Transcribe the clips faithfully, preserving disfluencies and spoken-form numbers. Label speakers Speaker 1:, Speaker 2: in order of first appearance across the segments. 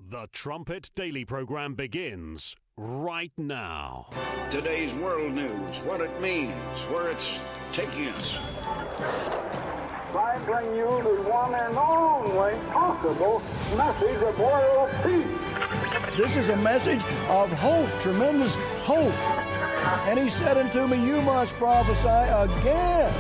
Speaker 1: The Trumpet Daily program begins right now.
Speaker 2: Today's world news, what it means, where it's taking us.
Speaker 3: I bring you the one and only possible message of world peace.
Speaker 4: This is a message of hope, tremendous hope. And he said unto me, you must prophesy again.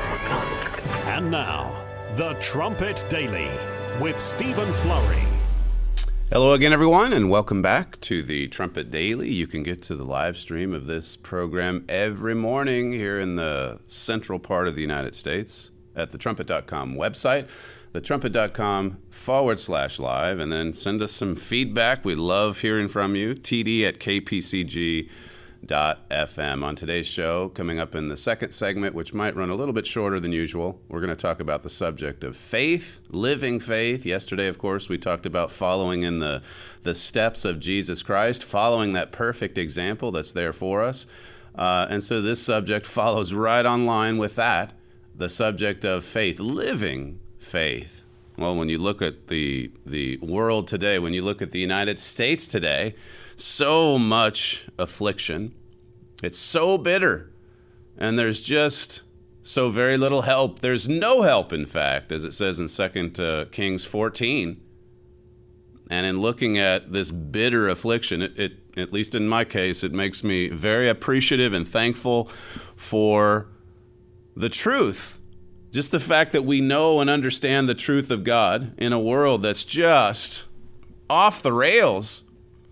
Speaker 1: And now, The Trumpet Daily with Stephen Flurry.
Speaker 5: Hello again, everyone, and welcome back to the Trumpet Daily. You can get to the live stream of this program every morning here in the central part of the United States at the trumpet dot com website, the trumpet dot com forward slash live, and then send us some feedback. We love hearing from you, T D at K P C G dot F M. On today's show, coming up in the second segment, which might run a little bit shorter than usual, we're going to talk about the subject of faith, living faith. Yesterday, of course, we talked about following in the, the steps of Jesus Christ, following that perfect example that's there for us. Uh, and so this subject follows right on line with that, the subject of faith, living faith. Well, when you look at the the world today, when you look at the United States today, so much affliction. It's so bitter. And there's just so very little help. There's no help, in fact, as it says in Second uh, Kings fourteen. And in looking at this bitter affliction, it, it, at least in my case, it makes me very appreciative and thankful for the truth. Just the fact that we know and understand the truth of God in a world that's just off the rails.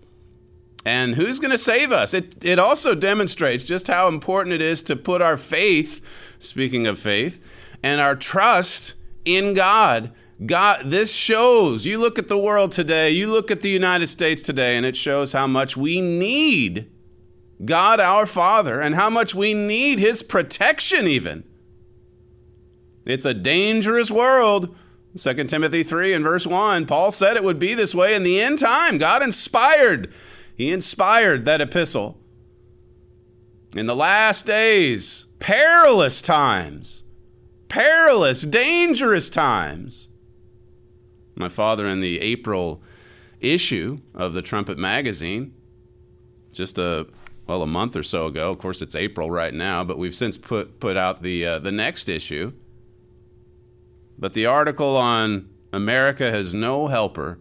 Speaker 5: And who's going to save us? It it also demonstrates just how important it is to put our faith, speaking of faith, and our trust in God. God, this shows, you look at the world today, you look at the United States today, and it shows how much we need God our Father and how much we need His protection even. It's a dangerous world. Second Timothy three and verse one, Paul said it would be this way in the end time. God inspired He inspired that epistle. In the last days, perilous times, perilous, dangerous times. My father, in the April issue of the Trumpet magazine, just a, well, a month or so ago, of course it's April right now, but we've since put, put out the, uh, the next issue. But the article on America has no helper.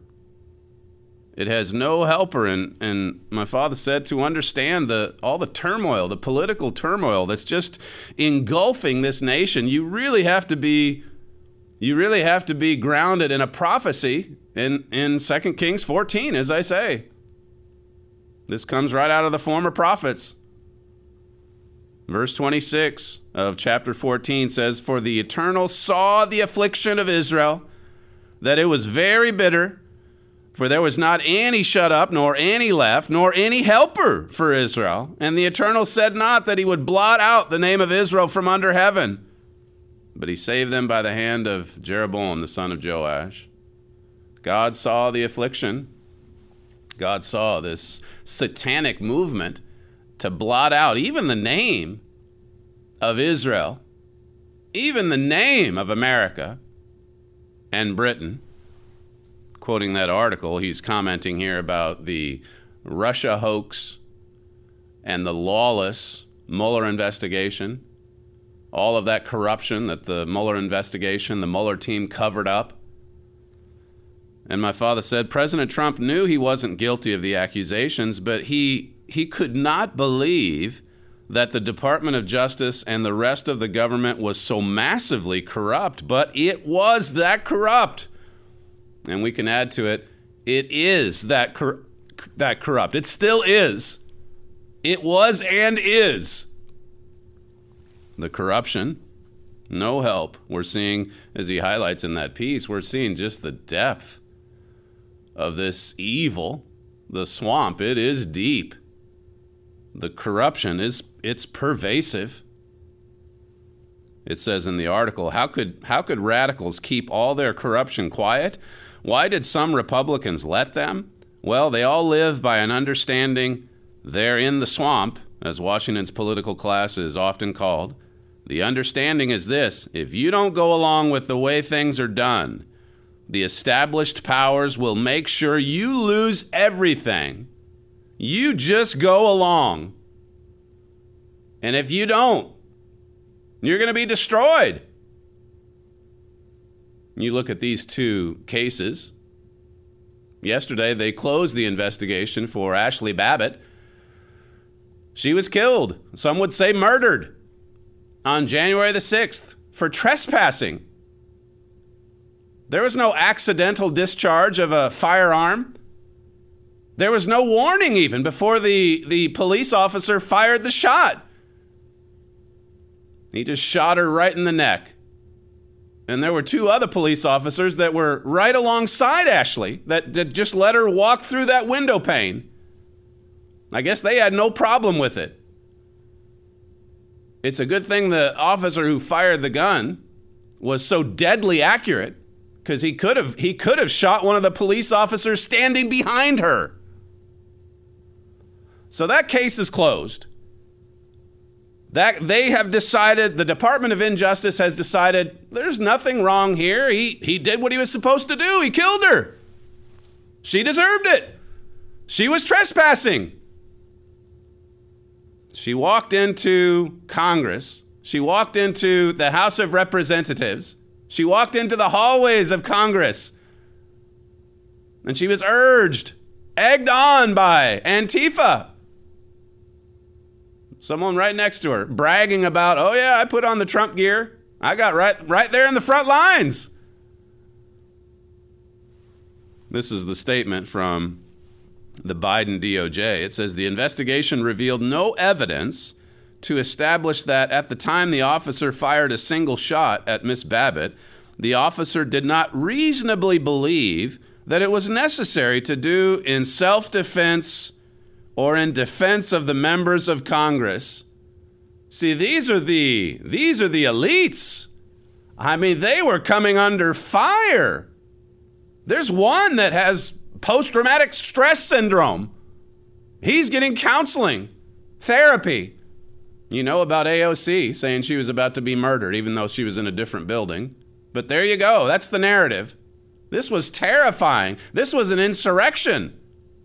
Speaker 5: It has no helper, and, and my father said to understand the all the turmoil, the political turmoil that's just engulfing this nation, you really have to be, you really have to be grounded in a prophecy in, in Second Kings fourteen, as I say. This comes right out of the former prophets. Verse twenty-six of chapter fourteen says, "For the Eternal saw the affliction of Israel, that it was very bitter. For there was not any shut up, nor any left, nor any helper for Israel. And the Eternal said not that He would blot out the name of Israel from under heaven. But He saved them by the hand of Jeroboam, the son of Joash." God saw the affliction. God saw this satanic movement to blot out even the name of Israel, even the name of America and Britain. Quoting that article, he's commenting here about the Russia hoax and the lawless Mueller investigation, all of that corruption that the Mueller investigation, the Mueller team covered up. And my father said President Trump knew he wasn't guilty of the accusations, but he he could not believe that the Department of Justice and the rest of the government was so massively corrupt, but it was that corrupt. And we can add to it, it is that cor- that corrupt. It still is. It was and is. The corruption, no help. We're seeing, as he highlights in that piece, we're seeing just the depth of this evil. The swamp, it is deep. The corruption is, it's pervasive. It says in the article, how could how could radicals keep all their corruption quiet? Why did some Republicans let them? Well, they all live by an understanding they're in the swamp, as Washington's political class is often called. The understanding is this: if you don't go along with the way things are done, The established powers will make sure you lose everything. You just go along. And if you don't, you're going to be destroyed. You look at these two cases. Yesterday, they closed the investigation for Ashley Babbitt. She was killed, some would say murdered, on January the sixth for trespassing. There was no accidental discharge of a firearm. There was no warning even before the, the police officer fired the shot. He just shot her right in the neck. And there were two other police officers that were right alongside Ashley that, that just let her walk through that window pane. I guess they had no problem with it. It's a good thing the officer who fired the gun was so deadly accurate, because he could have he could have shot one of the police officers standing behind her. So that case is closed. That they have decided, the Department of Injustice has decided there's nothing wrong here. He he did what he was supposed to do. He killed her. She deserved it. She was trespassing. She walked into Congress. She walked into the House of Representatives. She walked into the hallways of Congress. And she was urged, egged on by Antifa. Someone right next to her bragging about, oh yeah, I put on the Trump gear. I got right, right there in the front lines. This is the statement from the Biden D O J. It says the investigation revealed no evidence to establish that at the time the officer fired a single shot at Miss Babbitt, the officer did not reasonably believe that it was necessary to do in self-defense or in defense of the members of Congress. See, these are the these are the elites. I mean, they were coming under fire. There's one that has post-traumatic stress syndrome. He's getting counseling, therapy. You know about A O C saying she was about to be murdered, even though she was in a different building. But there you go. That's the narrative. This was terrifying. This was an insurrection.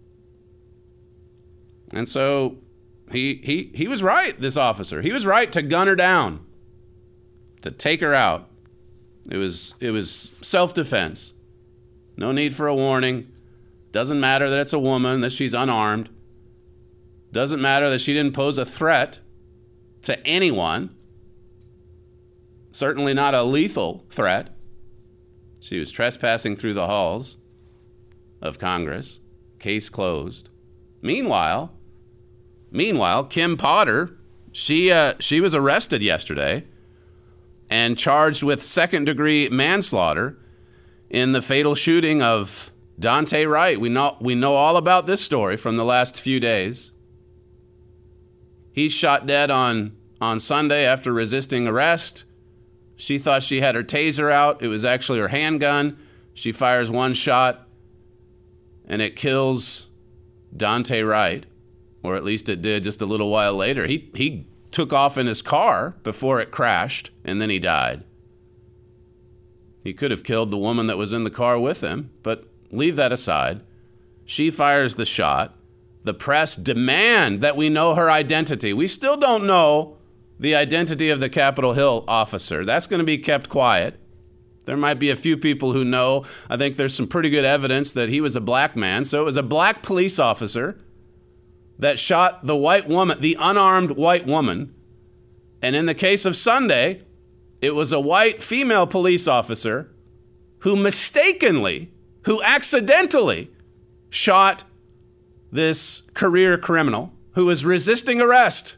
Speaker 5: And so he he he was right, this officer. He was right to gun her down, to take her out. It was it was self-defense. No need for a warning. Doesn't matter that it's a woman, that she's unarmed. Doesn't matter that she didn't pose a threat to anyone. Certainly not a lethal threat. She was trespassing through the halls of Congress. Case closed. Meanwhile, meanwhile, Kim Potter, she uh, she was arrested yesterday and charged with second-degree manslaughter in the fatal shooting of Daunte Wright. We know we know all about this story from the last few days. He's shot dead on, on Sunday after resisting arrest. She thought she had her taser out. It was actually her handgun. She fires one shot, and it kills Daunte Wright, or at least it did just a little while later. He he took off in his car before it crashed, and then he died. He could have killed the woman that was in the car with him, but leave that aside. She fires the shot. The press demand that we know her identity. We still don't know the identity of the Capitol Hill officer. That's going to be kept quiet. There might be a few people who know. I think there's some pretty good evidence that he was a black man. So it was a black police officer that shot the white woman, the unarmed white woman. And in the case of Sunday, it was a white female police officer who mistakenly, who accidentally shot this career criminal who was resisting arrest.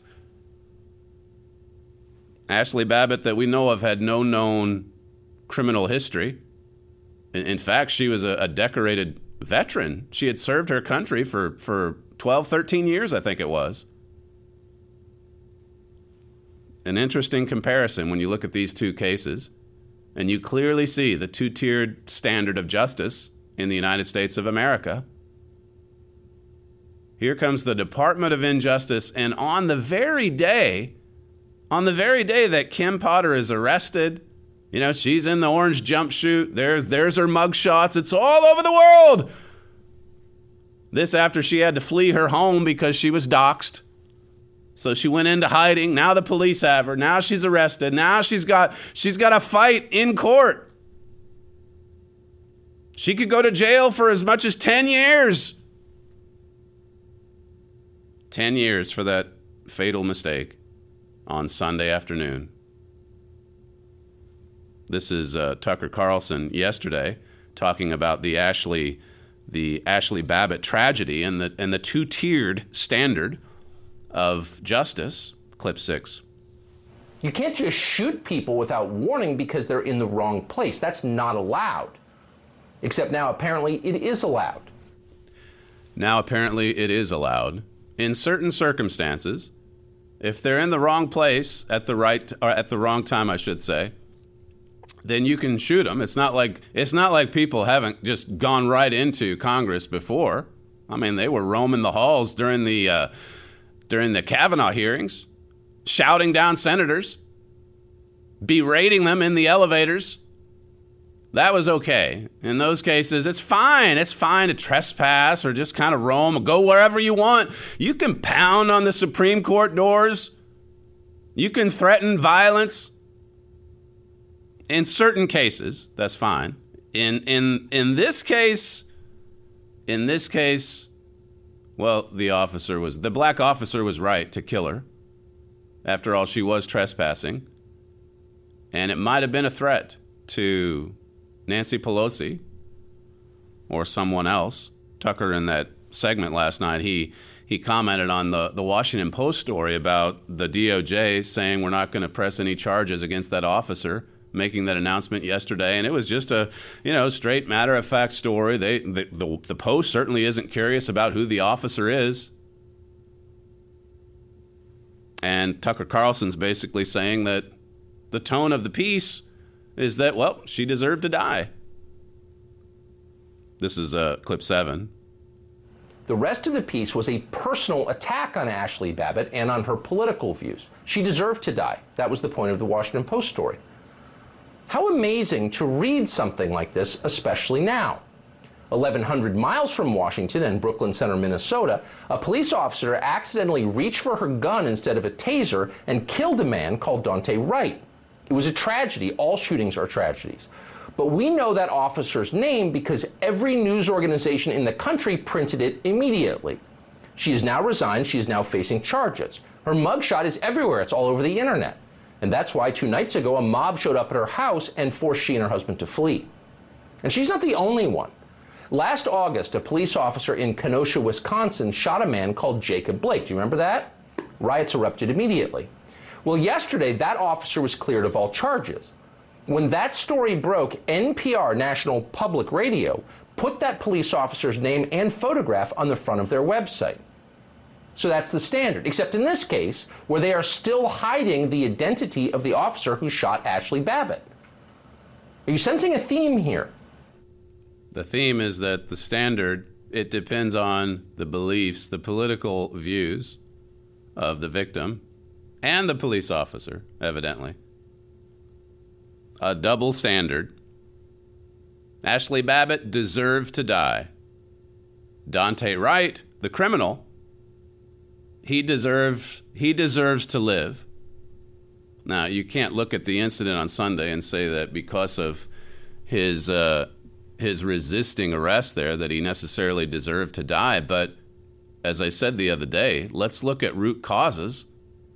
Speaker 5: Ashley Babbitt, that we know of, had no known criminal history. In fact, she was a, a decorated veteran. She had served her country for, for twelve, thirteen years, I think it was. An interesting comparison when you look at these two cases, and you clearly see the two-tiered standard of justice in the United States of America. Here comes the Department of Injustice, and on the very day, on the very day that Kim Potter is arrested, You know, she's in the orange jumpsuit. There's, there's her mug shots. It's all over the world. This after she had to flee her home because she was doxxed. So she went into hiding. Now the police have her. Now she's arrested. Now she's got, she's got a fight in court. She could go to jail for as much as ten years. ten years for that fatal mistake on Sunday afternoon. This is uh, Tucker Carlson yesterday talking about the Ashley, the Ashley Babbitt tragedy and the and the two-tiered standard of justice. Clip six.
Speaker 6: You can't just shoot people without warning because they're in the wrong place. That's not allowed. Except now apparently it is allowed.
Speaker 5: Now apparently it is allowed in certain circumstances. If they're in the wrong place at the right or at the wrong time, I should say, then you can shoot them. It's not like it's not like people haven't just gone right into Congress before. I mean, they were roaming the halls during the uh, during the Kavanaugh hearings, shouting down senators, berating them in the elevators. That was okay. In those cases, it's fine. It's fine to trespass or just kind of roam or go wherever you want. You can pound on the Supreme Court doors. You can threaten violence. In certain cases, that's fine. In in in this case, in this case, well, the officer was the black officer was right to kill her. After all, she was trespassing. And it might have been a threat to Nancy Pelosi or someone else. Tucker, in that segment last night, he he commented on the, the Washington Post story about the D O J saying we're not going to press any charges against that officer, making that announcement yesterday. And it was just a, you know, straight matter-of-fact story. They the, the, the Post certainly isn't curious about who the officer is. And Tucker Carlson's basically saying that the tone of the piece is that, well, she deserved to die. This is uh, clip seven.
Speaker 6: The rest of the piece was a personal attack on Ashley Babbitt and on her political views. She deserved to die. That was the point of the Washington Post story. How amazing to read something like this, especially now. eleven hundred miles from Washington and Brooklyn Center, Minnesota, a police officer accidentally reached for her gun instead of a taser and killed a man called Daunte Wright. It was a tragedy. All shootings are tragedies. But we know that officer's name because every news organization in the country printed it immediately. She has now resigned. She is now facing charges. Her mugshot is everywhere. It's all over the internet. And that's why two nights ago, a mob showed up at her house and forced she and her husband to flee. And she's not the only one. Last August, a police officer in Kenosha, Wisconsin, shot a man called Jacob Blake. Do you remember that? Riots erupted immediately. Well, yesterday, that officer was cleared of all charges. When that story broke, N P R, National Public Radio, put that police officer's name and photograph on the front of their website. So that's the standard, except in this case, where they are still hiding the identity of the officer who shot Ashley Babbitt. Are you sensing a theme here?
Speaker 5: The theme is that the standard, it depends on the beliefs, the political views of the victim and the police officer, evidently. A double standard. Ashley Babbitt deserved to die. Daunte Wright, the criminal, he deserves he deserves to live. Now, you can't look at the incident on Sunday and say that because of his uh, his resisting arrest there that he necessarily deserved to die. But as I said the other day, let's look at root causes.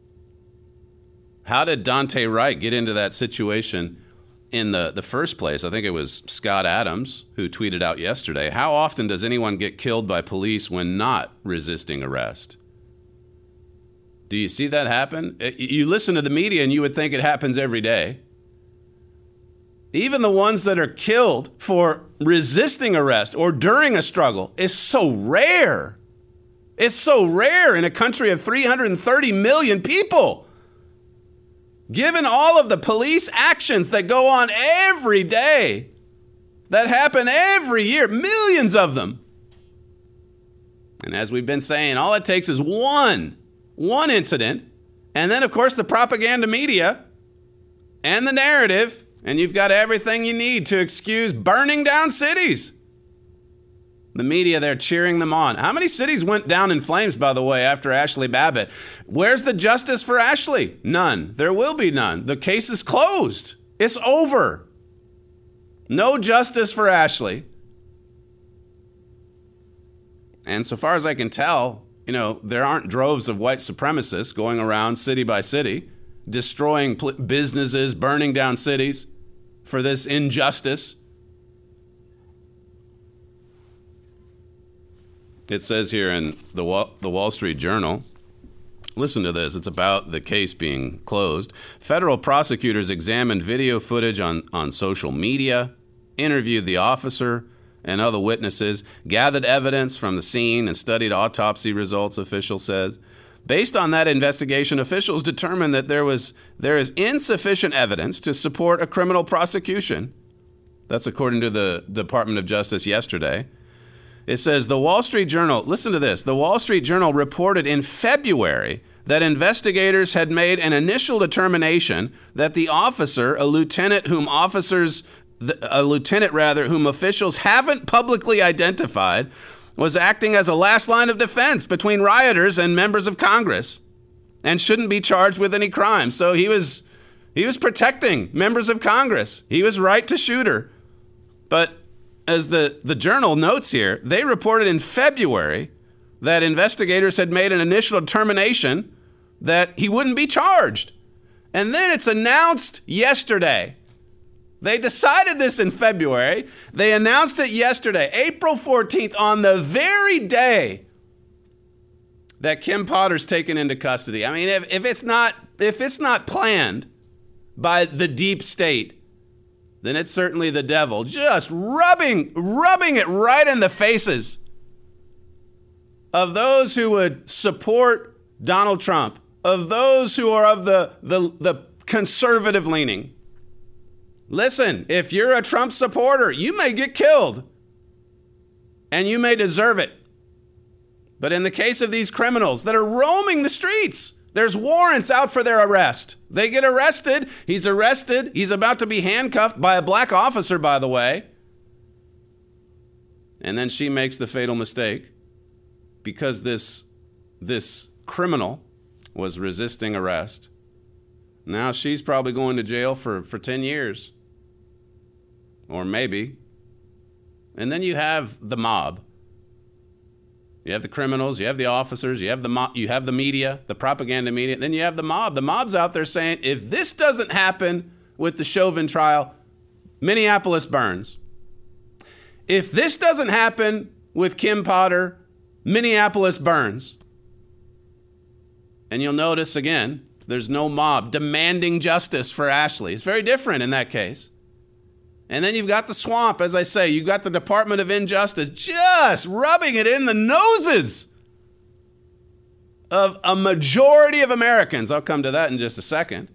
Speaker 5: How did Daunte Wright get into that situation in the, the first place? I think it was Scott Adams who tweeted out yesterday, how often does anyone get killed by police when not resisting arrest? Do you see that happen? You listen to the media and you would think it happens every day. Even the ones that are killed for resisting arrest or during a struggle is so rare. It's so rare in a country of three hundred thirty million people. Given all of the police actions that go on every day, that happen every year, millions of them. And as we've been saying, all it takes is one, one incident. And then, of course, the propaganda media and the narrative And you've got everything you need to excuse burning down cities. The media, they're cheering them on. How many cities went down in flames, by the way, after Ashley Babbitt? Where's the justice for Ashley? None. There will be none. The case is closed. It's over. No justice for Ashley. And so far as I can tell, you know, there aren't droves of white supremacists going around city by city, destroying pl- businesses, burning down cities for this injustice. It says here in the Wall, the Wall Street Journal, listen to this. It's about the case being closed. Federal prosecutors examined video footage on, on social media, interviewed the officer and other witnesses, gathered evidence from the scene, and studied autopsy results, official says. Based on that investigation, officials determined that there was there is insufficient evidence to support a criminal prosecution. That's according to the Department of Justice yesterday. It says the Wall Street Journal, listen to this, the Wall Street Journal reported in February that investigators had made an initial determination that the officer, a lieutenant whom officers, a lieutenant rather, whom officials haven't publicly identified, was acting as a last line of defense between rioters and members of Congress and shouldn't be charged with any crime. So he was he was protecting members of Congress. He was right to shoot her. But as the, the Journal notes here, they reported in February that investigators had made an initial determination that he wouldn't be charged. And then it's announced yesterday. They decided this in February. They announced it yesterday, April fourteenth, on the very day that Kim Potter's taken into custody. I mean, if, if it's not if it's not planned by the deep state, then it's certainly the devil just rubbing rubbing it right in the faces of those who would support Donald Trump, of those who are of the the, the conservative leaning. Listen, if you're a Trump supporter, you may get killed, and you may deserve it. But in the case of these criminals that are roaming the streets, there's warrants out for their arrest. They get arrested. He's arrested. He's about to be handcuffed by a black officer, by the way. And then she makes the fatal mistake because this, this criminal was resisting arrest. Now she's probably going to jail for, for ten years. Or maybe. And then you have the mob. You have the criminals, you have the officers, you have the mo- you have the media, the propaganda media, then you have the mob. The mob's out there saying, if this doesn't happen with the Chauvin trial, Minneapolis burns. If this doesn't happen with Kim Potter, Minneapolis burns. And you'll notice again, there's no mob demanding justice for Ashley. It's very different in that case. And then you've got the swamp, as I say. You've got the Department of Injustice just rubbing it in the noses of a majority of Americans. I'll come to that in just a second.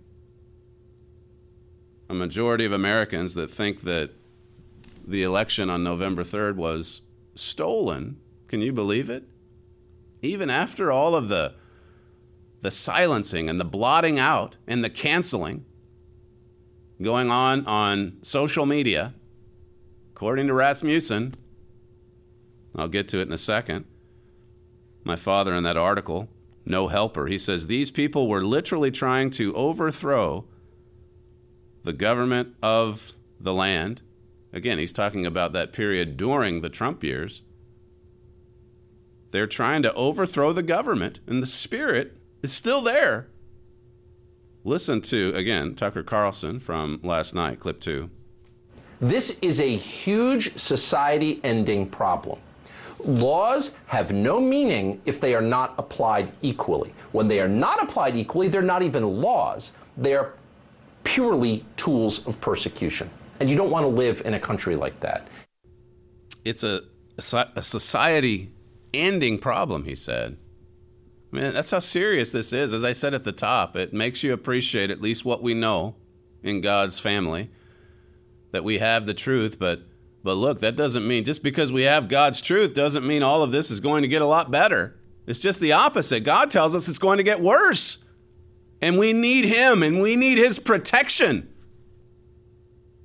Speaker 5: A majority of Americans that think that the election on November third was stolen. Can you believe it? Even after all of the, the silencing and the blotting out and the canceling going on on social media, according to Rasmussen, I'll get to it in a second, my father in that article, No Helper, he says these people were literally trying to overthrow the government of the land. Again, he's talking about that period during the Trump years. They're trying to overthrow the government, and the spirit is still there. Listen to, again, Tucker Carlson from last night, clip two.
Speaker 6: This is a huge society-ending problem. Laws have no meaning if they are not applied equally. When they are not applied equally, they're not even laws. They are purely tools of persecution. And you don't want to live in a country like that.
Speaker 5: It's a, a society-ending problem, he said. I mean, that's how serious this is. As I said at the top, it makes you appreciate at least what we know in God's family, that we have the truth. But but look, that doesn't mean, just because we have God's truth doesn't mean all of this is going to get a lot better. It's just the opposite. God tells us it's going to get worse. And we need him, and we need his protection.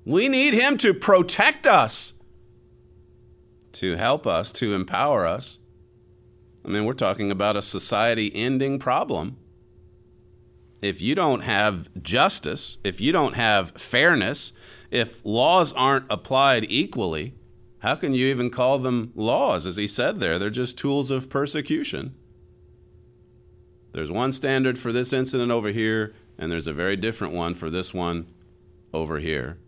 Speaker 5: We need him to protect us, to help us, to empower us. I mean, we're talking about a society-ending problem. If you don't have justice, if you don't have fairness, if laws aren't applied equally, how can you even call them laws? As he said there, they're just tools of persecution. There's one standard for this incident over here, and there's a very different one for this one over here.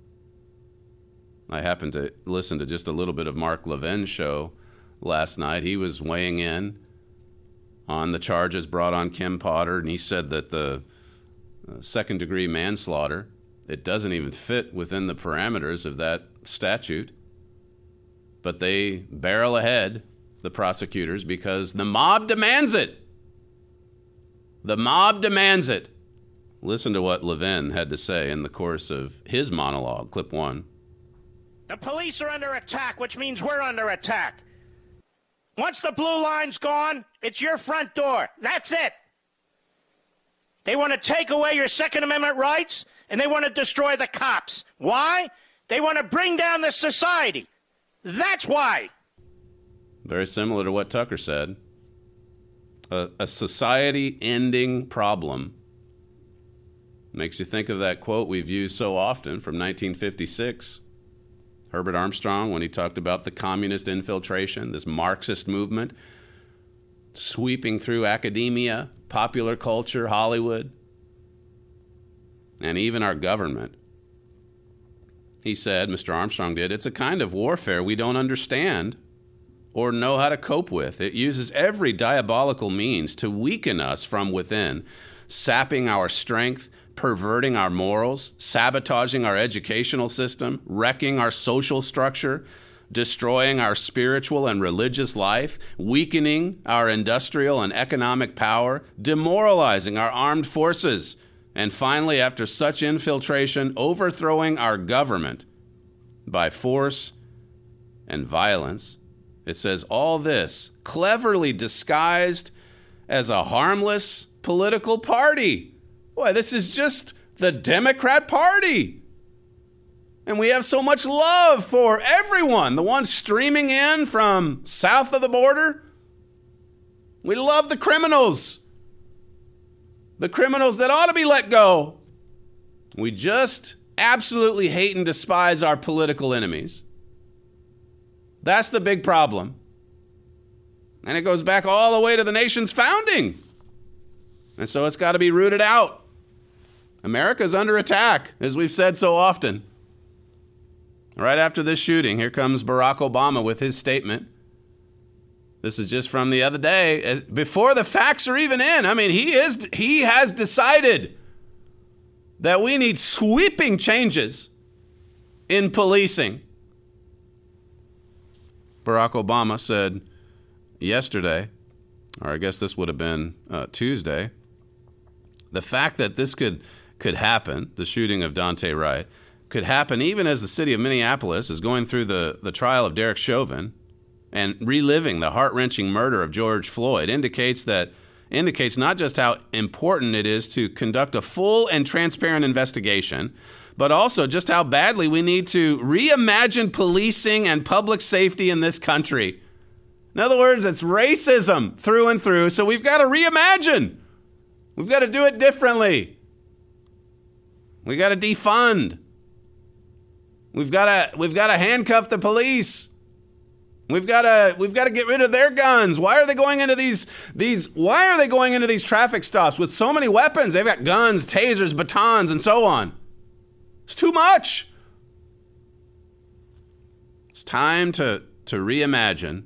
Speaker 5: I happened to listen to just a little bit of Mark Levin's show last night. He was weighing in on the charges brought on Kim Potter, and he said that the uh, second-degree manslaughter, it doesn't even fit within the parameters of that statute. But they barrel ahead, the prosecutors, because the mob demands it. The mob demands it. Listen to what Levin had to say in the course of his monologue, clip one.
Speaker 7: The police are under attack, which means we're under attack. Once the blue line's gone, it's your front door. That's it. They want to take away your Second Amendment rights, and they want to destroy the cops. Why? They want to bring down the society. That's why.
Speaker 5: Very similar to what Tucker said. A, a society-ending problem. Makes you think of that quote we've used so often from nineteen fifty-six. Herbert Armstrong, when he talked about the communist infiltration, this Marxist movement, sweeping through academia, popular culture, Hollywood, and even our government. He said, Mister Armstrong did, it's a kind of warfare we don't understand or know how to cope with. It uses every diabolical means to weaken us from within, sapping our strength, perverting our morals, sabotaging our educational system, wrecking our social structure, destroying our spiritual and religious life, weakening our industrial and economic power, demoralizing our armed forces, and finally, after such infiltration, overthrowing our government by force and violence. It says all this cleverly disguised as a harmless political party. Boy, this is just the Democrat Party. And we have so much love for everyone, the ones streaming in from south of the border. We love the criminals. The criminals that ought to be let go. We just absolutely hate and despise our political enemies. That's the big problem. And it goes back all the way to the nation's founding. And so it's got to be rooted out. America's under attack, as we've said so often. Right after this shooting, here comes Barack Obama with his statement. This is just from the other day, before the facts are even in. I mean, he is he has decided that we need sweeping changes in policing. Barack Obama said yesterday, or I guess this would have been uh, Tuesday, the fact that this could could happen, the shooting of Daunte Wright, could happen even as the city of Minneapolis is going through the, the trial of Derek Chauvin and reliving the heart-wrenching murder of George Floyd, indicates that indicates not just how important it is to conduct a full and transparent investigation, but also just how badly we need to reimagine policing and public safety in this country. In other words, it's racism through and through, so we've got to reimagine. We've got to do it differently. We got to defund. We've got to we've got to handcuff the police. We've got to we've got to get rid of their guns. Why are they going into these these why are they going into these traffic stops with so many weapons? They've got guns, tasers, batons, and so on. It's too much. It's time to to reimagine.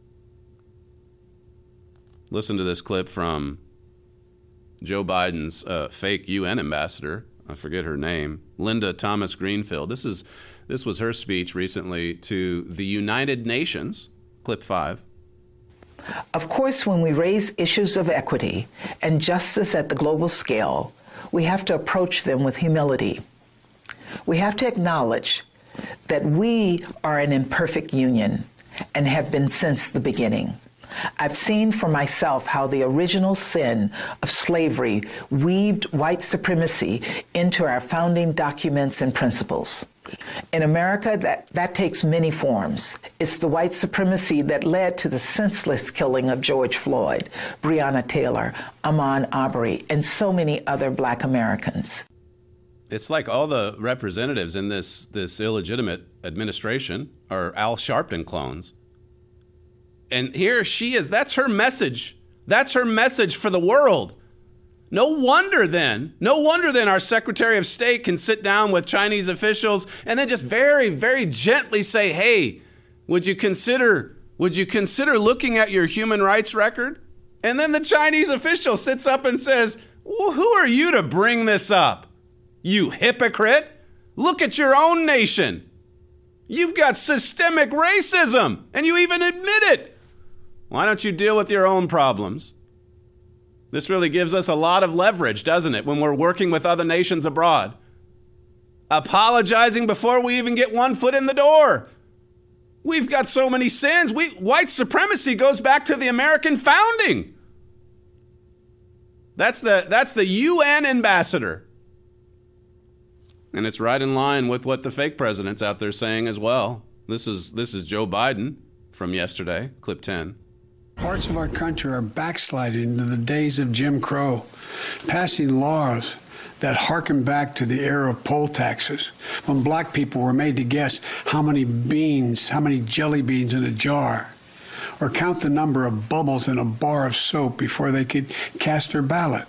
Speaker 5: Listen to this clip from Joe Biden's uh, fake U N ambassador. I forget her name, Linda Thomas Greenfield. This is this was her speech recently to the United Nations. Clip five.
Speaker 8: Of course, when we raise issues of equity and justice at the global scale, we have to approach them with humility. We have to acknowledge that we are an imperfect union and have been since the beginning. I've seen for myself how the original sin of slavery weaved white supremacy into our founding documents and principles. In America, that, that takes many forms. It's the white supremacy that led to the senseless killing of George Floyd, Breonna Taylor, Ahmaud Arbery, and so many other black Americans.
Speaker 5: It's like all the representatives in this, this illegitimate administration are Al Sharpton clones. And here she is. That's her message. That's her message for the world. No wonder then, no wonder then our Secretary of State can sit down with Chinese officials and then just very, very gently say, hey, would you consider, would you consider looking at your human rights record? And then the Chinese official sits up and says, well, who are you to bring this up? You hypocrite. Look at your own nation. You've got systemic racism and you even admit it. Why don't you deal with your own problems? This really gives us a lot of leverage, doesn't it, when we're working with other nations abroad? Apologizing before we even get one foot in the door. We've got so many sins. We, white supremacy goes back to the American founding. That's the, that's the U N ambassador. And it's right in line with what the fake president's out there saying as well. This is, this is Joe Biden from yesterday, clip ten.
Speaker 9: Parts of our country are backsliding into the days of Jim Crow, passing laws that harken back to the era of poll taxes, when black people were made to guess how many beans, how many jelly beans in a jar, or count the number of bubbles in a bar of soap before they could cast their ballot.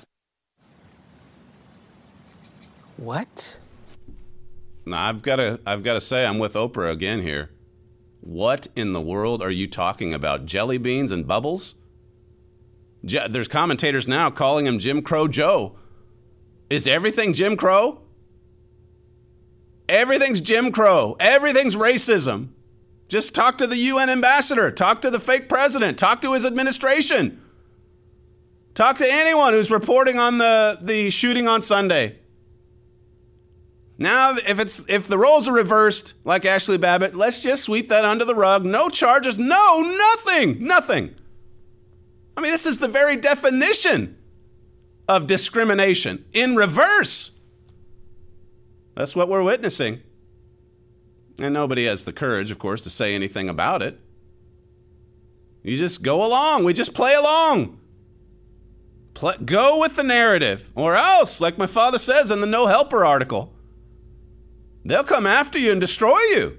Speaker 6: What?
Speaker 5: Now, I've got to, I've got to say, I'm with Oprah again here. What in the world are you talking about? Jelly beans and bubbles? Je- There's commentators now calling him Jim Crow Joe. Is everything Jim Crow? Everything's Jim Crow. Everything's racism. Just talk to the U N ambassador. Talk to the fake president. Talk to his administration. Talk to anyone who's reporting on the, the shooting on Sunday. Now, if it's if the roles are reversed, like Ashley Babbitt, let's just sweep that under the rug. No charges. No, nothing. Nothing. I mean, this is the very definition of discrimination in reverse. That's what we're witnessing. And nobody has the courage, of course, to say anything about it. You just go along. We just play along. Play, go with the narrative. Or else, like my father says in the No Helper article, they'll come after you and destroy you.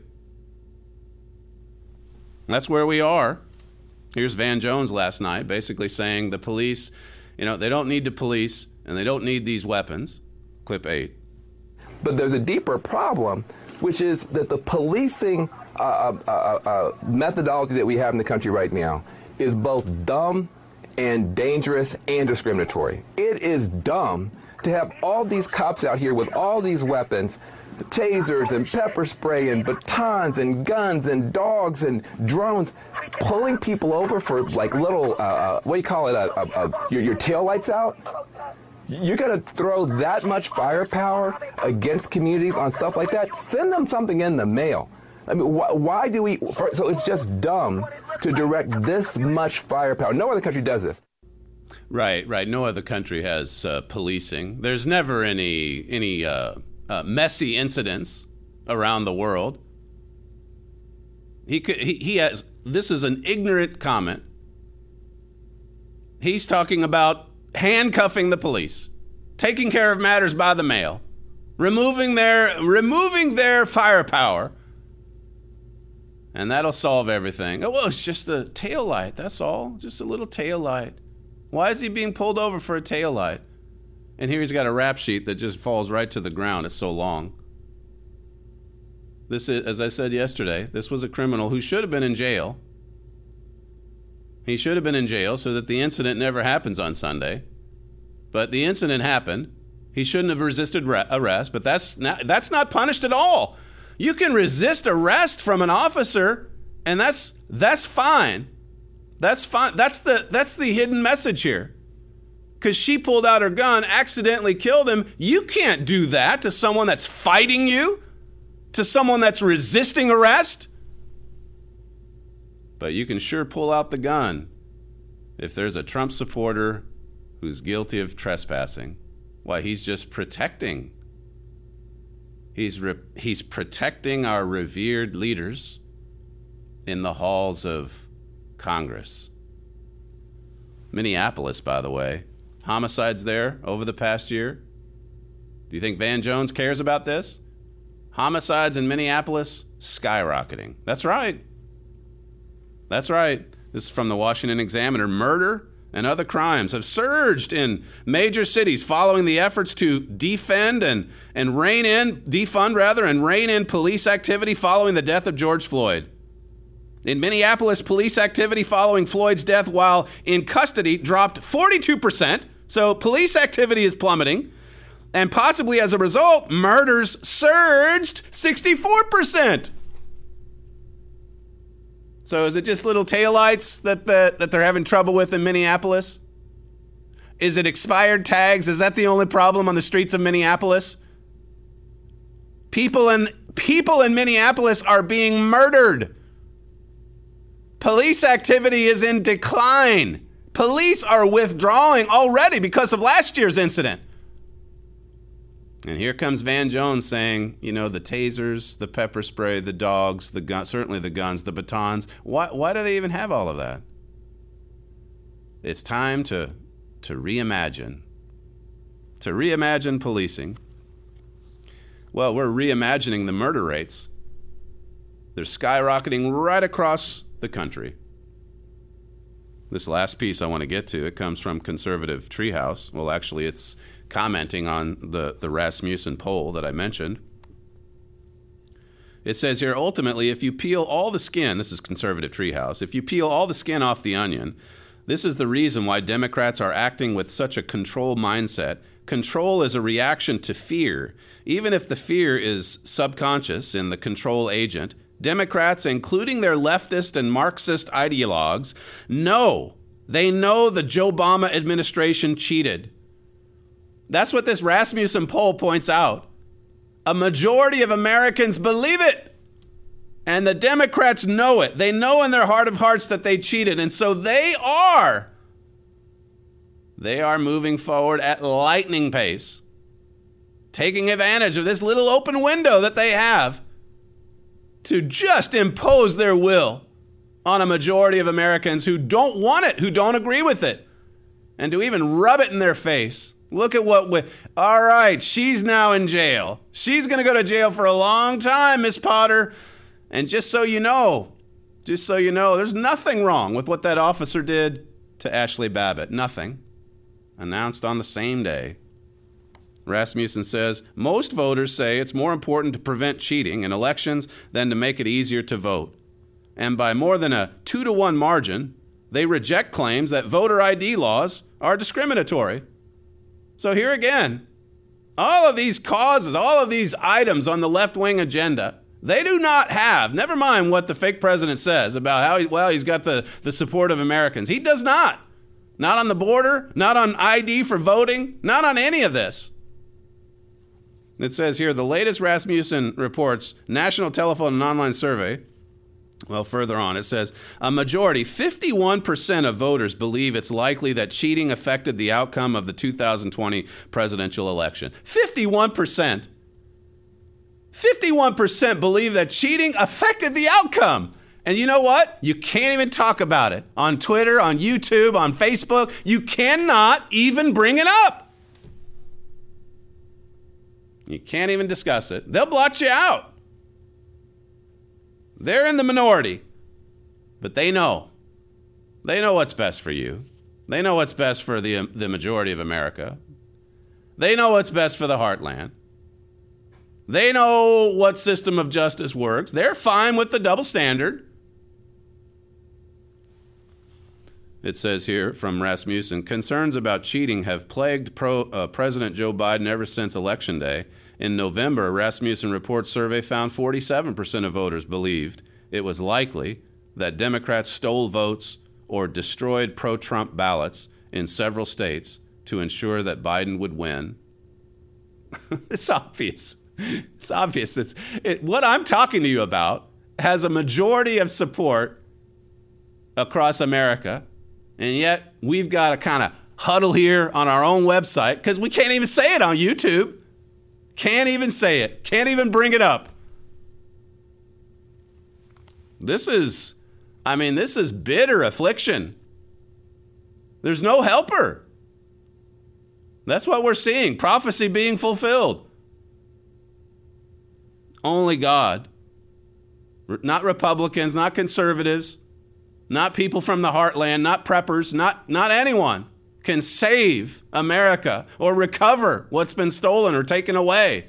Speaker 5: That's where we are. Here's Van Jones last night basically saying the police, you know, they don't need to police and they don't need these weapons. Clip eight.
Speaker 10: But there's a deeper problem, which is that the policing uh, uh, uh, methodology that we have in the country right now is both dumb and dangerous and discriminatory. It is dumb to have all these cops out here with all these weapons, tasers and pepper spray and batons and guns and dogs and drones, pulling people over for like little, uh, what do you call it, uh, uh, uh, your, your tail lights out? You're going to throw that much firepower against communities on stuff like that? Send them something in the mail. I mean, wh- why do we, for, so it's just dumb to direct this much firepower. No other country does this.
Speaker 5: Right, right. No other country has uh, policing. There's never any, any, uh, Uh, messy incidents around the world. He could. He, he has. This is an ignorant comment. He's talking about handcuffing the police, taking care of matters by the mail, removing their removing their firepower, and that'll solve everything. Oh well, it's just a tail light. That's all. Just a little tail light. Why is he being pulled over for a tail light? And here he's got a rap sheet that just falls right to the ground. It's so long. This is, as I said yesterday, this was a criminal who should have been in jail. He should have been in jail so that the incident never happens on Sunday. But the incident happened. He shouldn't have resisted re- arrest, but that's not, that's not punished at all. You can resist arrest from an officer, and that's that's fine. That's fine. That's the that's the hidden message here. Because she pulled out her gun, accidentally killed him. You can't do that to someone that's fighting you, to someone that's resisting arrest. But you can sure pull out the gun if there's a Trump supporter who's guilty of trespassing. Why, he's just protecting. He's re- he's protecting our revered leaders in the halls of Congress. Minneapolis, by the way, homicides there over the past year. Do you think Van Jones cares about this? Homicides in Minneapolis skyrocketing. That's right. That's right. This is from the Washington Examiner. Murder and other crimes have surged in major cities following the efforts to defend and, and rein in, defund rather, and rein in police activity following the death of George Floyd. In Minneapolis, police activity following Floyd's death while in custody dropped forty-two percent. So police activity is plummeting. And possibly as a result, murders surged sixty-four percent. So is it just little taillights that, the, that they're having trouble with in Minneapolis? Is it expired tags? Is that the only problem on the streets of Minneapolis? People in, people in Minneapolis are being murdered. Police activity is in decline. Police are withdrawing already because of last year's incident. And here comes Van Jones saying, you know, the tasers, the pepper spray, the dogs, the gun, certainly the guns, the batons. Why, why do they even have all of that? It's time to, to reimagine. To reimagine policing. Well, we're reimagining the murder rates. They're skyrocketing right across the country. This last piece I want to get to, it comes from Conservative Treehouse. Well, actually, it's commenting on the, the Rasmussen poll that I mentioned. It says here, ultimately, if you peel all the skin, this is Conservative Treehouse, if you peel all the skin off the onion, this is the reason why Democrats are acting with such a control mindset. Control is a reaction to fear. Even if the fear is subconscious in the control agent, Democrats, including their leftist and Marxist ideologues, know, they know the Joe Obama administration cheated. That's what this Rasmussen poll points out. A majority of Americans believe it. And the Democrats know it. They know in their heart of hearts that they cheated. And so they are, they are moving forward at lightning pace, taking advantage of this little open window that they have to just impose their will on a majority of Americans who don't want it, who don't agree with it, and to even rub it in their face. Look at what we, all right, she's now in jail. She's going to go to jail for a long time, Miss Potter. And just so you know, just so you know, there's nothing wrong with what that officer did to Ashley Babbitt. Nothing. Announced on the same day. Rasmussen says, most voters say it's more important to prevent cheating in elections than to make it easier to vote. And by more than a two to one margin, they reject claims that voter I D laws are discriminatory. So here again, all of these causes, all of these items on the left-wing agenda, they do not have, never mind what the fake president says about how, he, well, he's got the, the support of Americans. He does not. Not on the border, not on I D for voting, not on any of this. It says here, the latest Rasmussen reports National Telephone and Online Survey. Well, further on, it says, a majority, fifty-one percent of voters believe it's likely that cheating affected the outcome of the two thousand twenty presidential election. fifty-one percent. fifty-one percent believe that cheating affected the outcome. And you know what? You can't even talk about it on Twitter, on YouTube, on Facebook. You cannot even bring it up. You can't even discuss it. They'll blot you out. They're in the minority, but they know. They know what's best for you. They know what's best for the, the majority of America. They know what's best for the heartland. They know what system of justice works. They're fine with the double standard. It says here from Rasmussen, concerns about cheating have plagued pro, uh, President Joe Biden ever since Election Day. In November, a Rasmussen Report survey found forty-seven percent of voters believed it was likely that Democrats stole votes or destroyed pro-Trump ballots in several states to ensure that Biden would win. It's obvious. It's obvious. It's it, what I'm talking to you about has a majority of support across America, and yet we've got to kind of huddle here on our own website because we can't even say it on YouTube. Can't even say it. Can't even bring it up. This is, I mean, this is bitter affliction. There's no helper. That's what we're seeing. Prophecy being fulfilled. Only God. Not Republicans, not conservatives, not people from the heartland, not preppers, not, not anyone can save America or recover what's been stolen or taken away.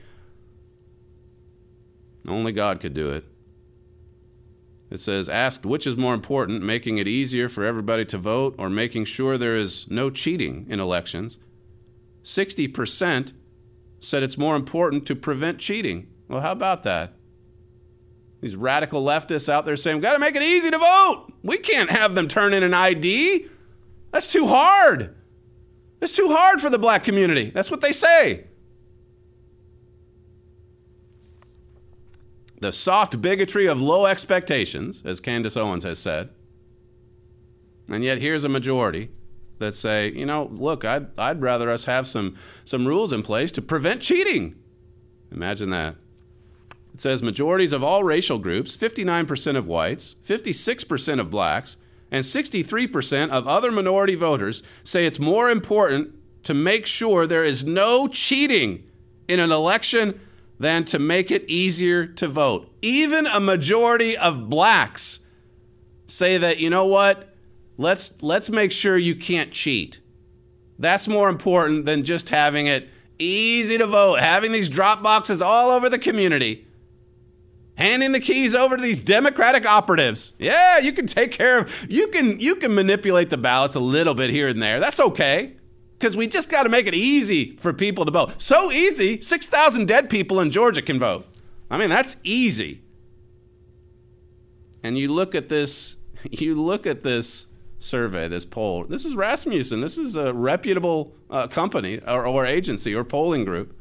Speaker 5: Only God could do it. It says, asked which is more important, making it easier for everybody to vote or making sure there is no cheating in elections. sixty percent said it's more important to prevent cheating. Well, how about that? These radical leftists out there saying, we've got to make it easy to vote. We can't have them turn in an I D. That's too hard. It's too hard for the black community. That's what they say. The soft bigotry of low expectations, as Candace Owens has said. And yet here's a majority that say, you know, look, I'd, I'd rather us have some, some rules in place to prevent cheating. Imagine that. It says majorities of all racial groups, fifty-nine percent of whites, fifty-six percent of blacks, and sixty-three percent of other minority voters say it's more important to make sure there is no cheating in an election than to make it easier to vote. Even a majority of blacks say that, you know what, let's let's make sure you can't cheat. That's more important than just having it easy to vote, having these drop boxes all over the community. Handing the keys over to these Democratic operatives. Yeah, you can take care of, you can you can manipulate the ballots a little bit here and there. That's okay, because we just got to make it easy for people to vote. So easy, six thousand dead people in Georgia can vote. I mean, that's easy. And you look at this, you look at this survey, this poll. This is Rasmussen. This is a reputable uh, company or, or agency or polling group.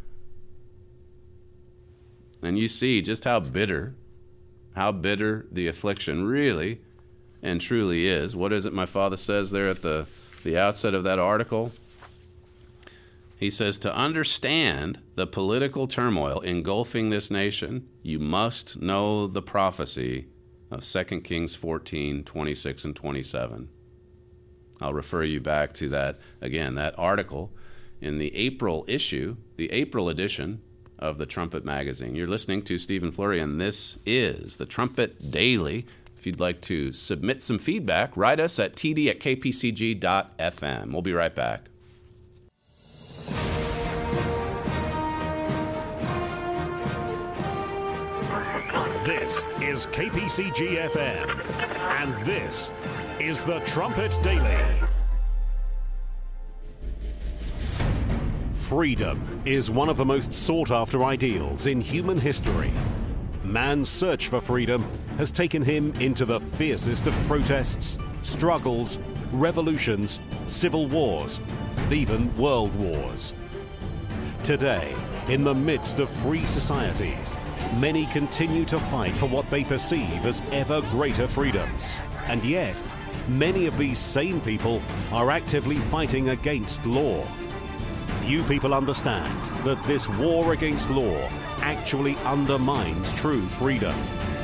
Speaker 5: And you see just how bitter, how bitter the affliction really and truly is. What is it my father says there at the, the outset of that article? He says, to understand the political turmoil engulfing this nation, you must know the prophecy of Second Kings fourteen, twenty-six and twenty-seven. I'll refer you back to that, again, that article in the April issue, the April edition of the Trumpet Magazine. You're listening to Stephen Flurry, and this is the Trumpet Daily. If you'd like to submit some feedback, write us at t d at k p c g dot f m. We'll be right back.
Speaker 1: This is K P C G F M, and this is the Trumpet Daily. Freedom is one of the most sought-after ideals in human history. Man's search for freedom has taken him into the fiercest of protests, struggles, revolutions, civil wars, and even world wars. Today, in the midst of free societies, many continue to fight for what they perceive as ever greater freedoms. And yet, many of these same people are actively fighting against law. Few people understand that this war against law actually undermines true freedom.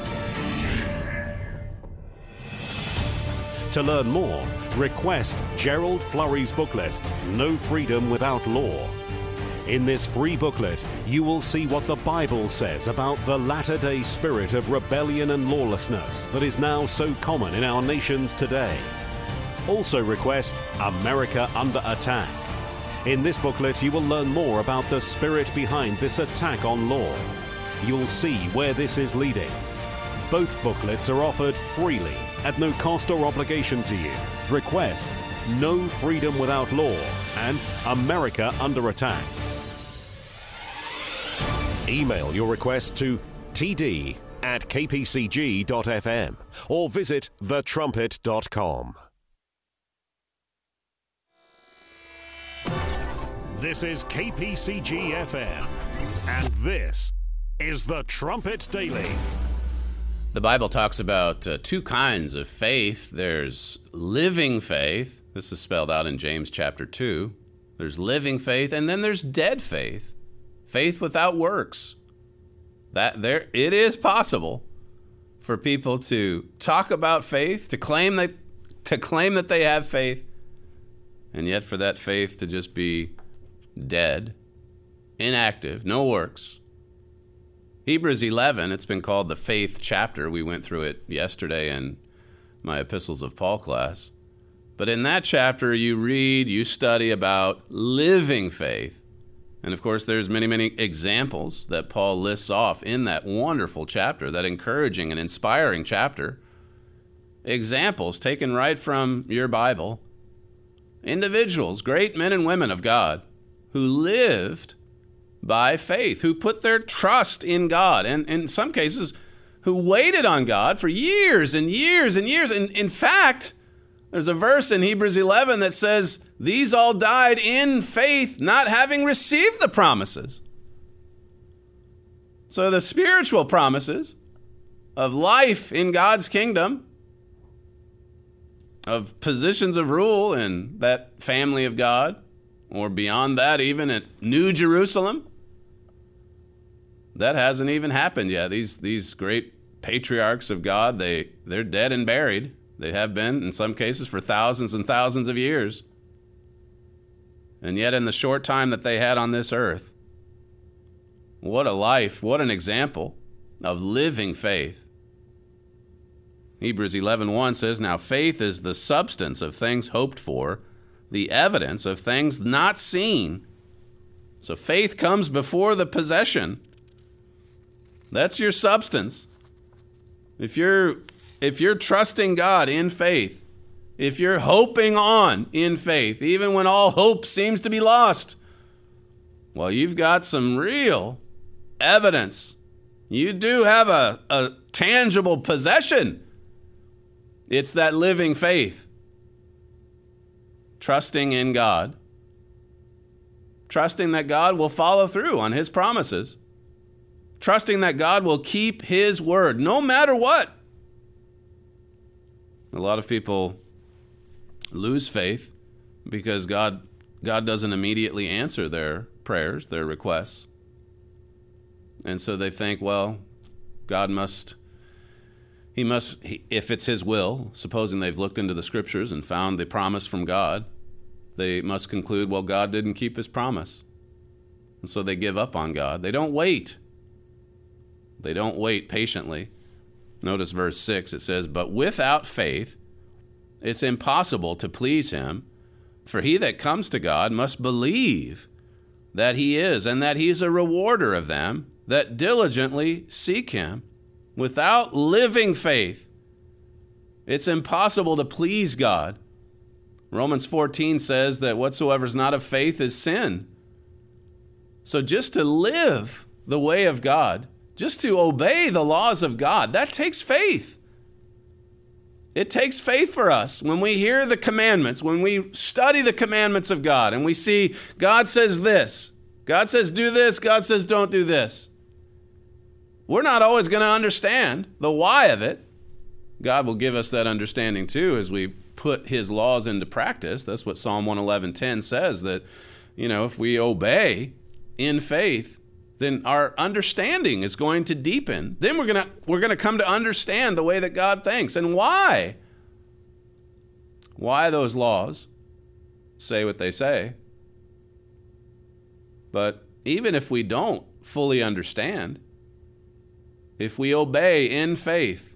Speaker 1: To learn more, request Gerald Flurry's booklet, No Freedom Without Law. In this free booklet, you will see what the Bible says about the latter-day spirit of rebellion and lawlessness that is now so common in our nations today. Also request America Under Attack. In this booklet, you will learn more about the spirit behind this attack on law. You'll see where this is leading. Both booklets are offered freely at no cost or obligation to you. Request No Freedom Without Law and America Under Attack. Email your request to t d at k p c g dot f m or visit the trumpet dot com. This is K P C G F M, and this is the Trumpet Daily.
Speaker 5: The Bible talks about uh, two kinds of faith. There's living faith. This is spelled out in James chapter two. There's living faith, and then there's dead faith. Faith without works. That there, it is possible for people to talk about faith, to claim that, to claim that they have faith, and yet for that faith to just be dead, inactive, no works. Hebrews eleven, it's been called the faith chapter. We went through it yesterday in my Epistles of Paul class. But in that chapter, you read, you study about living faith. And of course, there's many, many examples that Paul lists off in that wonderful chapter, that encouraging and inspiring chapter. Examples taken right from your Bible. Individuals, great men and women of God, who lived by faith, who put their trust in God, and in some cases, who waited on God for years and years and years. And in fact, there's a verse in Hebrews eleven that says, these all died in faith, not having received the promises. So the spiritual promises of life in God's kingdom, of positions of rule in that family of God, or beyond that, even at New Jerusalem, that hasn't even happened yet. These these great patriarchs of God, they, they're dead and buried. They have been, in some cases, for thousands and thousands of years. And yet in the short time that they had on this earth, what a life, what an example of living faith. Hebrews eleven one says, now faith is the substance of things hoped for, the evidence of things not seen. So faith comes before the possession. That's your substance. If you're if you're trusting God in faith, if you're hoping on in faith, even when all hope seems to be lost, well, you've got some real evidence. You do have a, a tangible possession. It's that living faith. Trusting in God. Trusting that God will follow through on his promises. Trusting that God will keep his word, no matter what. A lot of people lose faith because God, God doesn't immediately answer their prayers, their requests. And so they think, well, God must, he must, he, if it's his will, supposing they've looked into the scriptures and found the promise from God, they must conclude, well, God didn't keep his promise. And so they give up on God. They don't wait. They don't wait patiently. Notice verse six, it says, but without faith, it's impossible to please him, for he that comes to God must believe that he is, and that he's a rewarder of them that diligently seek him. Without living faith, it's impossible to please God. Romans fourteen says that whatsoever is not of faith is sin. So just to live the way of God, just to obey the laws of God, that takes faith. It takes faith for us when we hear the commandments, when we study the commandments of God, and we see God says this, God says do this, God says don't do this. We're not always going to understand the why of it. God will give us that understanding too as we put his laws into practice. That's what Psalm one eleven ten says, that, you know, if we obey in faith, then our understanding is going to deepen. Then we're going to we're going to come to understand the way that God thinks and why. Why those laws say what they say. But even if we don't fully understand, if we obey in faith,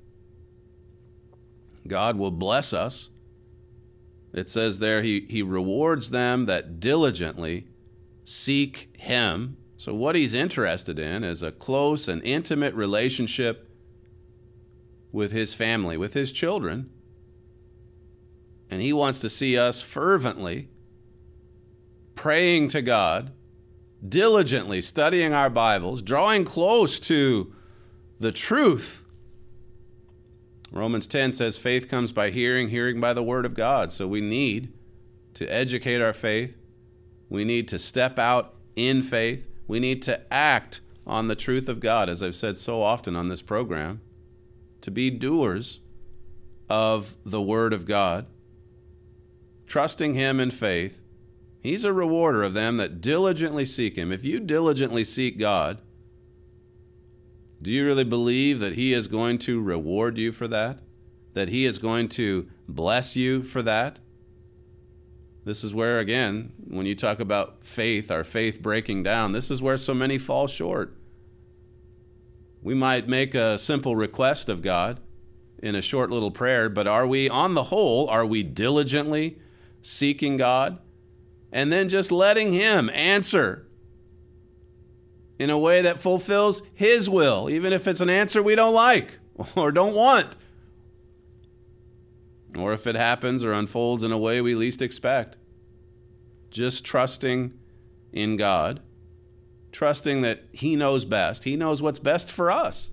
Speaker 5: God will bless us. It says there, he, he rewards them that diligently seek him. So what he's interested in is a close and intimate relationship with his family, with his children. And he wants to see us fervently praying to God, diligently studying our Bibles, drawing close to the truth. Romans ten says faith comes by hearing, hearing by the word of God. So we need to educate our faith. We need to step out in faith. We need to act on the truth of God, as I've said so often on this program, to be doers of the word of God, trusting him in faith. He's a rewarder of them that diligently seek him. If you diligently seek God, do you really believe that he is going to reward you for that? That he is going to bless you for that? This is where, again, when you talk about faith, our faith breaking down, this is where so many fall short. We might make a simple request of God in a short little prayer, but are we, on the whole, are we diligently seeking God and then just letting him answer in a way that fulfills his will, even if it's an answer we don't like or don't want, or if it happens or unfolds in a way we least expect? Just trusting in God, trusting that he knows best. He knows what's best for us.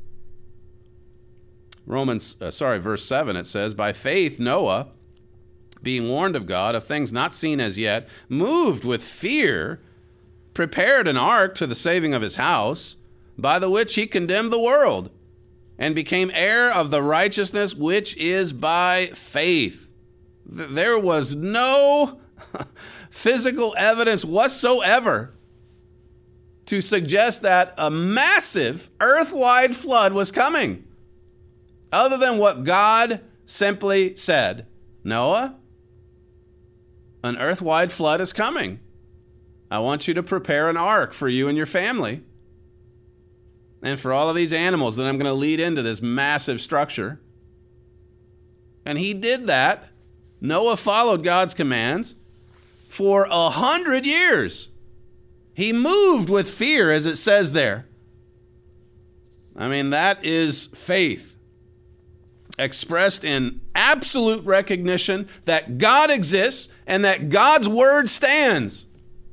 Speaker 5: Romans, uh, sorry, verse seven, it says, by faith Noah, being warned of God of things not seen as yet, moved with fear, prepared an ark to the saving of his house, by the which he condemned the world, and became heir of the righteousness which is by faith. There was no physical evidence whatsoever to suggest that a massive earth-wide flood was coming, other than what God simply said. Noah, an earth-wide flood is coming. I want you to prepare an ark for you and your family, and for all of these animals that I'm going to lead into this massive structure. And he did that. Noah followed God's commands for a hundred years. He moved with fear, as it says there. I mean, that is faith expressed in absolute recognition that God exists and that God's word stands.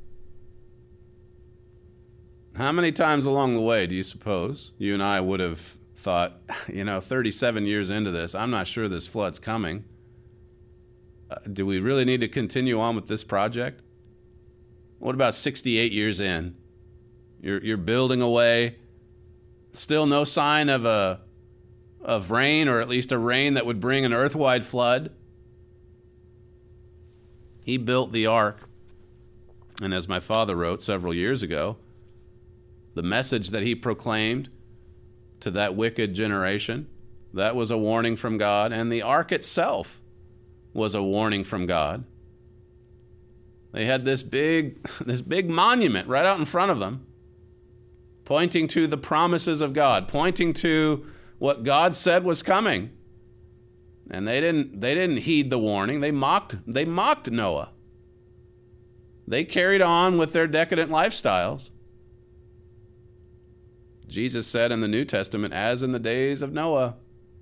Speaker 5: How many times along the way do you suppose you and I would have thought, you know, thirty-seven years into this, I'm not sure this flood's coming. Uh, do we really need to continue on with this project? What about sixty-eight years in? You're you're building away, still no sign of a of rain, or at least a rain that would bring an earth-wide flood. He built the ark, and as my father wrote several years ago, the message that he proclaimed to that wicked generation, that was a warning from God, and the ark itself was a warning from God. They had this big, this big monument right out in front of them, pointing to the promises of God, pointing to what God said was coming. And they didn't, they didn't heed the warning. They mocked, they mocked Noah. They carried on with their decadent lifestyles. Jesus said in the New Testament, as in the days of Noah.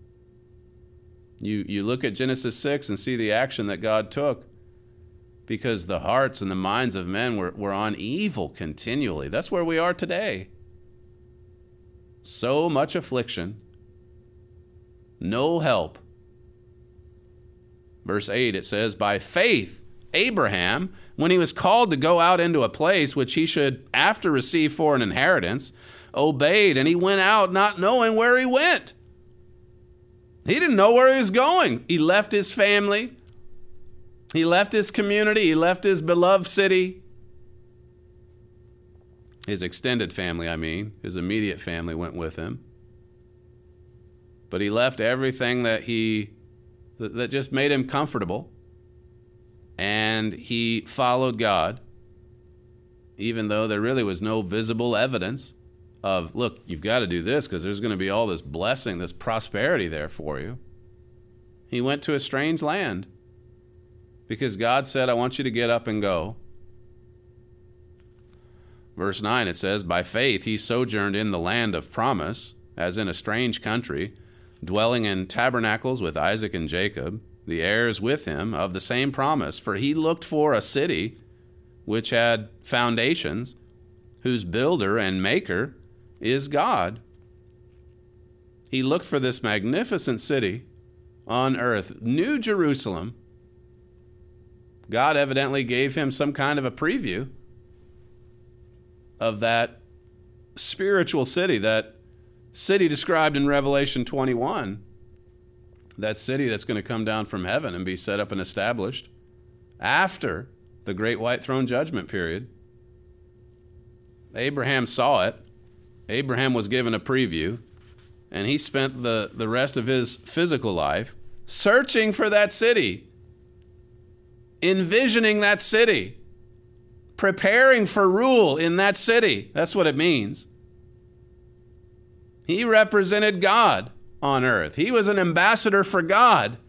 Speaker 5: You, you look at Genesis six and see the action that God took, because the hearts and the minds of men were, were on evil continually. That's where we are today. So much affliction, no help. Verse eight, it says, by faith, Abraham, when he was called to go out into a place which he should after receive for an inheritance, obeyed, and he went out not knowing where he went. He didn't know where he was going. He left his family. He left his community. He left his beloved city. His extended family, I mean. His immediate family went with him. But he left everything that he, that just made him comfortable. And he followed God, even though there really was no visible evidence of, look, you've got to do this because there's going to be all this blessing, this prosperity there for you. He went to a strange land because God said, I want you to get up and go. Verse nine, it says, by faith he sojourned in the land of promise, as in a strange country, dwelling in tabernacles with Isaac and Jacob, the heirs with him of the same promise. For he looked for a city which had foundations, whose builder and maker is God. He looked for this magnificent city on earth, New Jerusalem. God evidently gave him some kind of a preview of that spiritual city, that city described in Revelation twenty-one, that city that's going to come down from heaven and be set up and established after the great white throne judgment period. Abraham saw it. Abraham was given a preview, and he spent the, the rest of his physical life searching for that city, envisioning that city, preparing for rule in that city. That's what it means. He represented God on earth. He was an ambassador for God.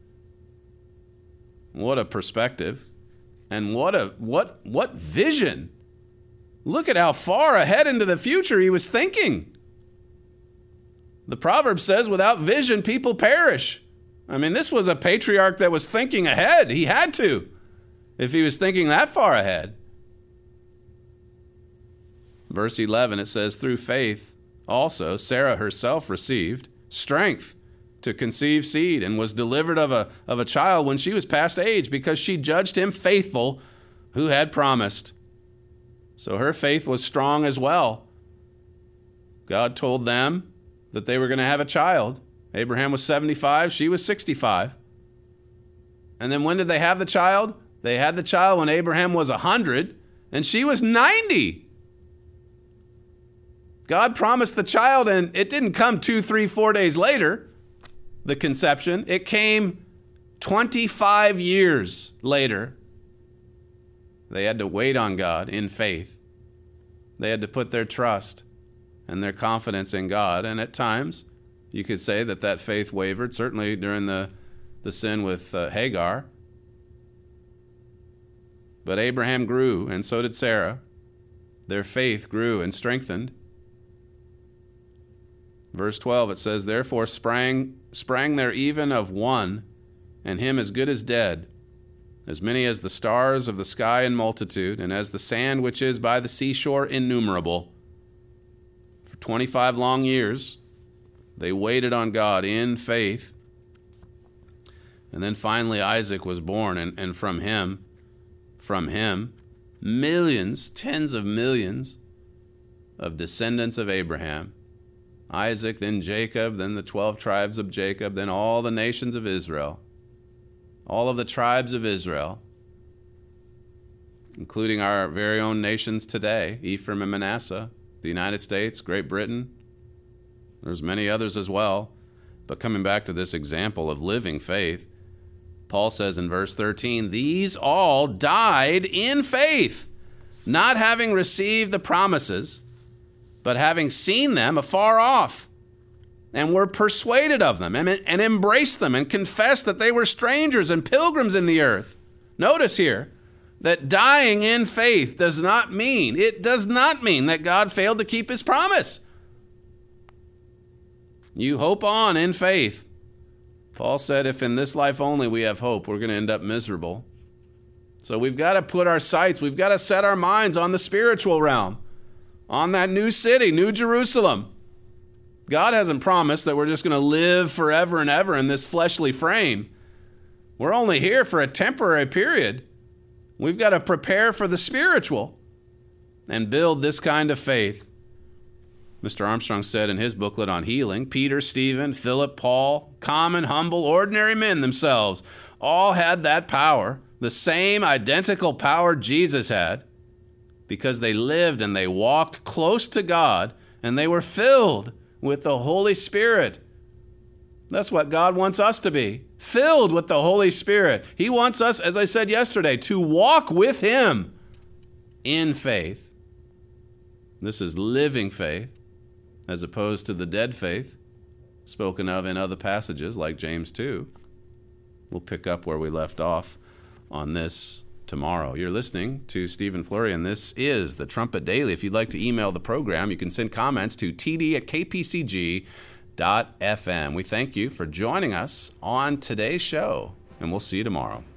Speaker 5: What a perspective. And what a what what vision. Look at how far ahead into the future he was thinking. The proverb says, without vision, people perish. I mean, this was a patriarch that was thinking ahead. He had to, if he was thinking that far ahead. Verse eleven, it says, through faith also Sarah herself received strength to conceive seed and was delivered of a, of a child when she was past age, because she judged him faithful who had promised. So her faith was strong as well. God told them that they were going to have a child. Abraham was seventy-five, she was sixty-five. And then when did they have the child? They had the child when Abraham was one hundred and she was ninety. God promised the child, and it didn't come two, three, four days later, the conception. It came twenty-five years later. They had to wait on God in faith. They had to put their trust and their confidence in God. And at times, you could say that that faith wavered, certainly during the, the sin with uh, Hagar. But Abraham grew, and so did Sarah. Their faith grew and strengthened. Verse twelve, it says, therefore sprang, sprang there even of one, and him as good as dead, as many as the stars of the sky in multitude, and as the sand which is by the seashore innumerable. For twenty-five long years, they waited on God in faith. And then finally Isaac was born, and, and from him, from him, millions, tens of millions of descendants of Abraham. Isaac, then Jacob, then the twelve tribes of Jacob, then all the nations of Israel. All of the tribes of Israel, including our very own nations today, Ephraim and Manasseh, the United States, Great Britain. There's many others as well. But coming back to this example of living faith, Paul says in verse thirteen, these all died in faith, not having received the promises, but having seen them afar off, and were persuaded of them, and, and embraced them, and confessed that they were strangers and pilgrims in the earth. Notice here that dying in faith does not mean, it does not mean that God failed to keep his promise. You hope on in faith. Paul said, if in this life only we have hope, we're going to end up miserable. So we've got to put our sights, we've got to set our minds on the spiritual realm, on that new city, New Jerusalem. God hasn't promised that we're just going to live forever and ever in this fleshly frame. We're only here for a temporary period. We've got to prepare for the spiritual and build this kind of faith. Mister Armstrong said in his booklet on healing, Peter, Stephen, Philip, Paul, common, humble, ordinary men themselves, all had that power, the same identical power Jesus had, because they lived and they walked close to God, and they were filled with the Holy Spirit. That's what God wants us to be, filled with the Holy Spirit. He wants us, as I said yesterday, to walk with him in faith. This is living faith, as opposed to the dead faith spoken of in other passages like James two. We'll pick up where we left off on this tomorrow. You're listening to Stephen Flurry, and this is the Trumpet Daily. If you'd like to email the program, you can send comments to t d at k p c g dot f m. We thank you for joining us on today's show, and we'll see you tomorrow.